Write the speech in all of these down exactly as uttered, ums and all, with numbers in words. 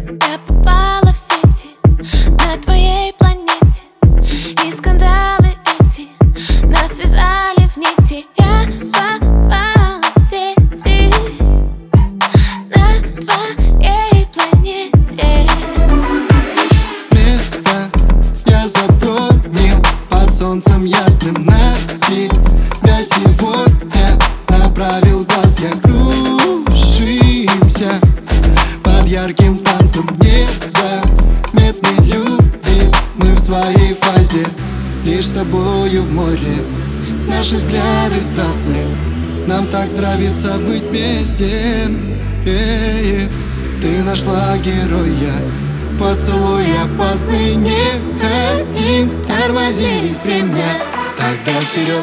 Я попала в сети на твоей планете, и скандалы эти нас связали в нити. Я попала в сети на твоей планете. Место я запомнил под солнцем ясным. На тебя сегодня направил глаз. Я кружимся под ярким танцем. Незаметны люди, мы в своей фазе. Лишь с тобою в море наши взгляды страстные. Нам так нравится быть вместе. Э-э-э. Ты нашла героя, поцелуй опасный. Не хотим тормозить время. Тогда вперед.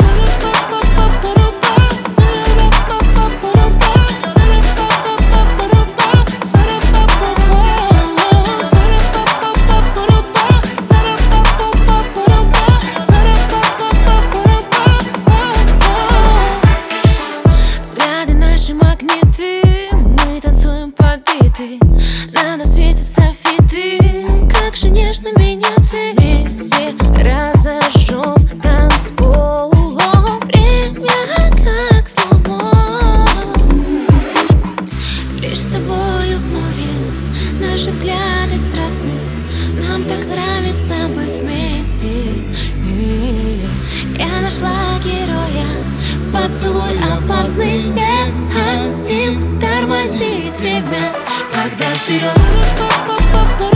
Взгляды наши магниты, мы танцуем подбиты. На нас светят софиты. Как же нежно меня ты. Вместе разожжем танцпол. Время как сломо. Лишь с тобою в море наши взгляды страстны. Нам так нравится быть вместе. Я нашла героя, поцелуй опасный. Не хотим тормозить время. Тогда вперед.